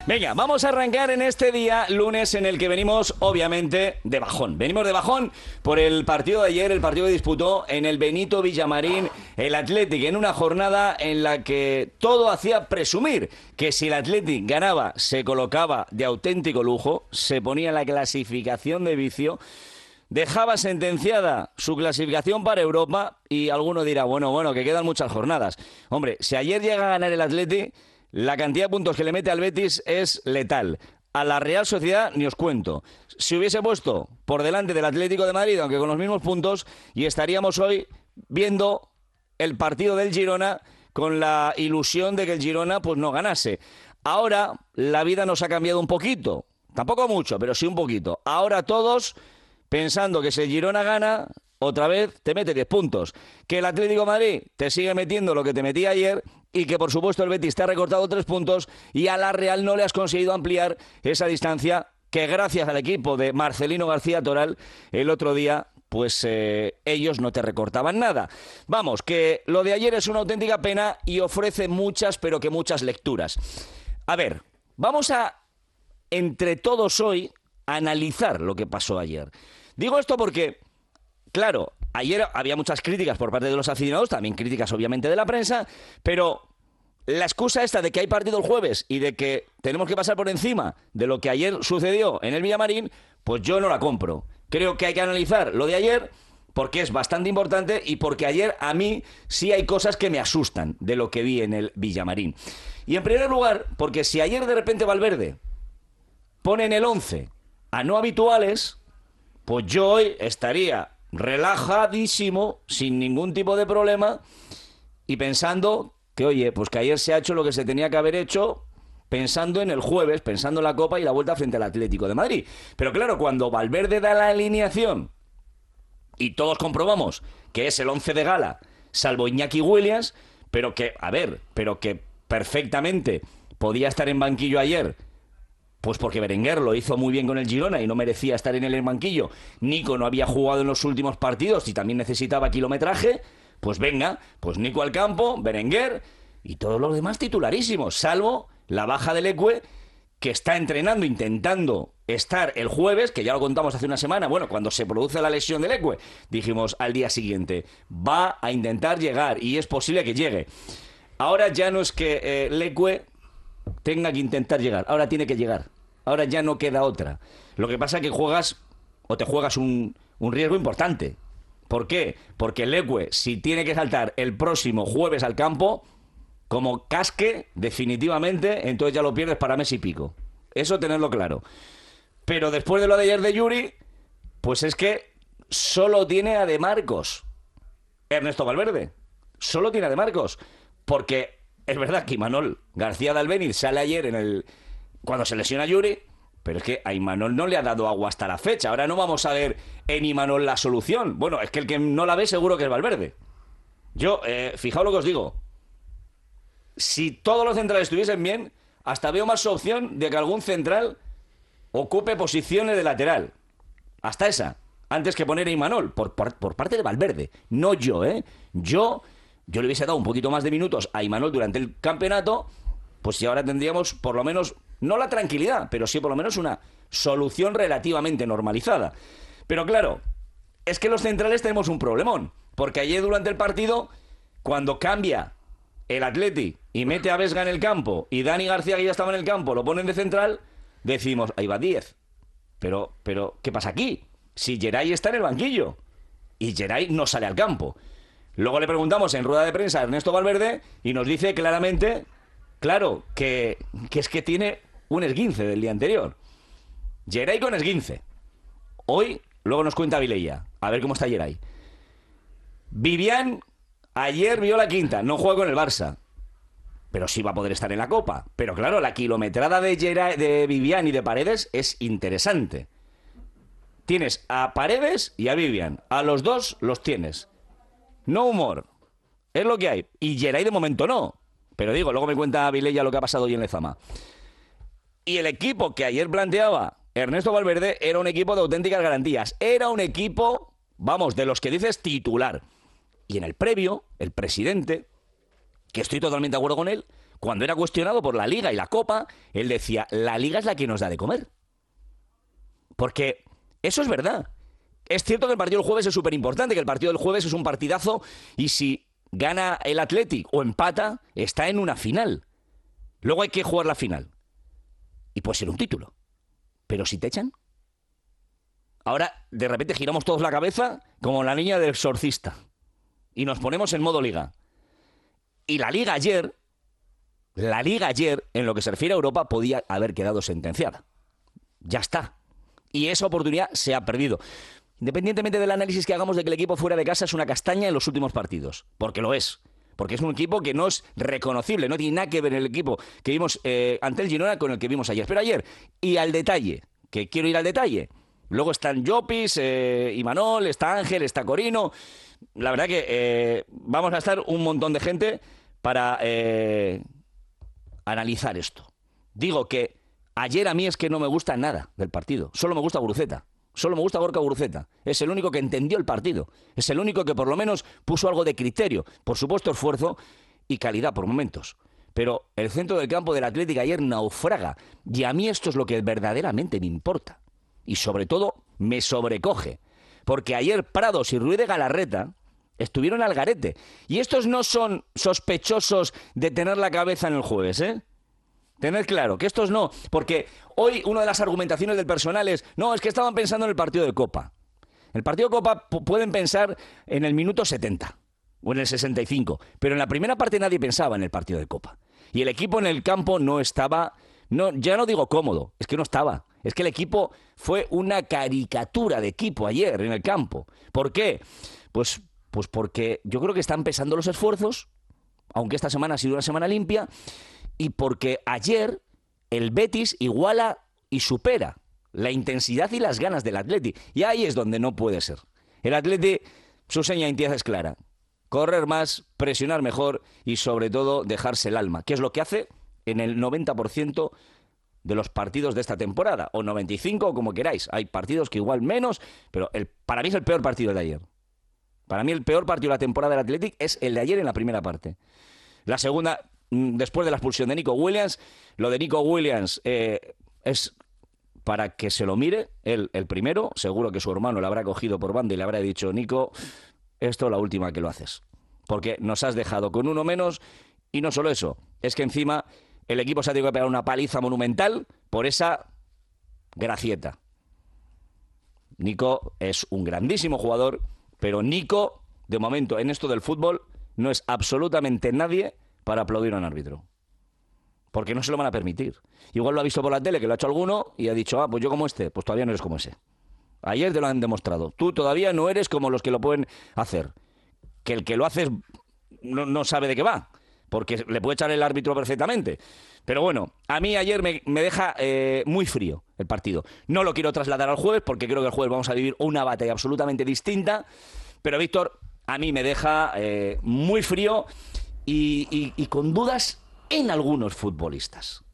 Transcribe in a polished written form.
Venga, vamos a arrancar en este día, lunes, en el que venimos, obviamente, de bajón. Venimos de bajón por el partido de ayer, el partido que disputó en el Benito Villamarín el Athletic, en una jornada en la que todo hacía presumir que si el Athletic ganaba, se colocaba de auténtico lujo, se ponía la clasificación de vicio, dejaba sentenciada su clasificación para Europa y alguno dirá, bueno, que quedan muchas jornadas. Hombre, si ayer llega a ganar el Athletic, la cantidad de puntos que le mete al Betis es letal. A la Real Sociedad ni os cuento. Si hubiese puesto por delante del Atlético de Madrid, aunque con los mismos puntos, y estaríamos hoy viendo el partido del Girona con la ilusión de que el Girona pues no ganase. Ahora la vida nos ha cambiado un poquito. Tampoco mucho, pero sí un poquito. Ahora todos pensando que si el Girona gana, otra vez te mete 10 puntos. Que el Atlético de Madrid te sigue metiendo lo que te metía ayer y que, por supuesto, el Betis te ha recortado 3 puntos y a la Real no le has conseguido ampliar esa distancia que, gracias al equipo de Marcelino García Toral, el otro día, pues ellos no te recortaban nada. Vamos, que lo de ayer es una auténtica pena y ofrece muchas, pero que muchas lecturas. A ver, vamos a, entre todos hoy, analizar lo que pasó ayer. Digo esto porque, claro, ayer había muchas críticas por parte de los aficionados, también críticas obviamente de la prensa, pero la excusa esta de que hay partido el jueves y de que tenemos que pasar por encima de lo que ayer sucedió en el Villamarín, pues yo no la compro. Creo que hay que analizar lo de ayer porque es bastante importante y porque ayer a mí sí hay cosas que me asustan de lo que vi en el Villamarín. Y en primer lugar, porque si ayer de repente Valverde pone en el 11 a no habituales, pues yo hoy estaría relajadísimo, sin ningún tipo de problema, y pensando que, oye, pues que ayer se ha hecho lo que se tenía que haber hecho, pensando en el jueves, pensando en la Copa y la vuelta frente al Atlético de Madrid. Pero claro, cuando Valverde da la alineación y todos comprobamos que es el 11 de gala, salvo Iñaki Williams, pero que perfectamente podía estar en banquillo ayer, pues porque Berenguer lo hizo muy bien con el Girona y no merecía estar en el banquillo. Nico no había jugado en los últimos partidos y también necesitaba kilometraje. Pues venga, pues Nico al campo, Berenguer y todos los demás titularísimos, salvo la baja del Leque, que está entrenando, intentando estar el jueves, que ya lo contamos hace una semana, bueno, cuando se produce la lesión del Leque, dijimos al día siguiente, va a intentar llegar y es posible que llegue. Ahora ya no es que Leque tenga que intentar llegar, ahora tiene que llegar, ahora ya no queda otra. Lo que pasa es que te juegas un riesgo importante. ¿Por qué? Porque el Leque, si tiene que saltar el próximo jueves al campo, como casque definitivamente, entonces ya lo pierdes para mes y pico. Eso tenerlo claro. Pero después de lo de ayer de Yuri, pues es que solo tiene a De Marcos Ernesto Valverde, solo tiene a De Marcos, porque es verdad que Imanol García de Albéniz sale ayer cuando se lesiona Yuri, pero es que a Imanol no le ha dado agua hasta la fecha. Ahora no vamos a ver en Imanol la solución. Bueno, es que el que no la ve seguro que es Valverde. Yo, fijaos lo que os digo. Si todos los centrales estuviesen bien, hasta veo más opción de que algún central ocupe posiciones de lateral. Hasta esa. Antes que poner a Imanol, por parte de Valverde. No yo, ¿eh? Yo le hubiese dado un poquito más de minutos a Imanol durante el campeonato, pues si ahora tendríamos por lo menos, no la tranquilidad, pero sí por lo menos una solución relativamente normalizada. Pero claro, es que los centrales tenemos un problemón, porque ayer durante el partido, cuando cambia el Atleti y mete a Vesga en el campo y Dani García, que ya estaba en el campo, lo ponen de central, decimos, ahí va 10. Pero, ¿qué pasa aquí? Si Geray está en el banquillo y Geray no sale al campo. Luego le preguntamos en rueda de prensa a Ernesto Valverde y nos dice claramente, claro, que es que tiene un esguince del día anterior. Geray con esguince. Hoy, luego nos cuenta Vilella. A ver cómo está Geray. Vivian ayer vio la quinta, no juega con el Barça, pero sí va a poder estar en la Copa. Pero claro, la kilometrada de Vivian y de Paredes es interesante. Tienes a Paredes y a Vivian. A los dos los tienes. No humor. Es lo que hay. Y Geray de momento no. Pero digo, luego me cuenta Vilella lo que ha pasado hoy en Lezama. Y el equipo que ayer planteaba Ernesto Valverde era un equipo de auténticas garantías. Era un equipo, vamos, de los que dices titular. Y en el previo, el presidente, que estoy totalmente de acuerdo con él, Cuando era cuestionado por la Liga y la Copa, él decía, la Liga es la que nos da de comer. Porque eso es verdad. Es cierto que el partido del jueves es súper importante, que el partido del jueves es un partidazo y si gana el Athletic o empata, está en una final. Luego hay que jugar la final. Y puede ser un título. Pero si te echan... Ahora, de repente, giramos todos la cabeza como la niña del exorcista. Y nos ponemos en modo Liga. Y la Liga ayer, en lo que se refiere a Europa, podía haber quedado sentenciada. Ya está. Y esa oportunidad se ha perdido. Independientemente del análisis que hagamos de que el equipo fuera de casa es una castaña en los últimos partidos. Porque lo es. Porque es un equipo que no es reconocible. No tiene nada que ver el equipo que vimos ante el Girona con el que vimos ayer. Pero ayer, y al detalle, que quiero ir al detalle. Luego están Llopis, Imanol, está Ángel, está Corino. La verdad que vamos a estar un montón de gente para analizar esto. Digo que ayer a mí es que no me gusta nada del partido. Solo me gusta Guruceta. Solo me gusta Gorka Guruceta. Es el único que entendió el partido. Es el único que por lo menos puso algo de criterio. Por supuesto, esfuerzo y calidad por momentos. Pero el centro del campo del Atlético ayer naufraga. Y a mí esto es lo que verdaderamente me importa. Y sobre todo, me sobrecoge. Porque ayer Prados y Ruiz de Galarreta estuvieron al garete. Y estos no son sospechosos de tener la cabeza en el jueves, ¿eh? Tened claro que estos no. Porque hoy una de las argumentaciones del personal es, no, es que estaban pensando en el partido de Copa. El partido de Copa pueden pensar en el minuto 70 o en el 65. Pero en la primera parte nadie pensaba en el partido de Copa. Y el equipo en el campo no estaba... No, ya no digo cómodo, es que no estaba. Es que el equipo fue una caricatura de equipo ayer en el campo. ¿Por qué? Pues porque yo creo que están pesando los esfuerzos, aunque esta semana ha sido una semana limpia, y porque ayer el Betis iguala y supera la intensidad y las ganas del Atleti. Y ahí es donde no puede ser. El Atleti, su seña de identidad es clara. Correr más, presionar mejor y sobre todo dejarse el alma, que es lo que hace en el 90% de los partidos de esta temporada, o 95, o como queráis. Hay partidos que igual menos, pero para mí es el peor partido de ayer. Para mí el peor partido de la temporada del Athletic es el de ayer en la primera parte. La segunda, después de la expulsión de Nico Williams, lo de Nico Williams es para que se lo mire, él el primero, seguro que su hermano lo habrá cogido por banda y le habrá dicho, Nico, esto es la última que lo haces, porque nos has dejado con uno menos, y no solo eso, es que encima el equipo se ha tenido que pegar una paliza monumental por esa gracieta. Nico es un grandísimo jugador, pero Nico, de momento, en esto del fútbol, no es absolutamente nadie para aplaudir a un árbitro. Porque no se lo van a permitir. Igual lo ha visto por la tele, que lo ha hecho alguno, y ha dicho, pues yo como este, pues todavía no eres como ese. Ayer te lo han demostrado. Tú todavía no eres como los que lo pueden hacer. Que el que lo hace no sabe de qué va. Porque le puede echar el árbitro perfectamente. Pero bueno, a mí ayer me deja muy frío el partido. No lo quiero trasladar al jueves, porque creo que el jueves vamos a vivir una batalla absolutamente distinta. Pero Víctor, a mí me deja muy frío y con dudas en algunos futbolistas.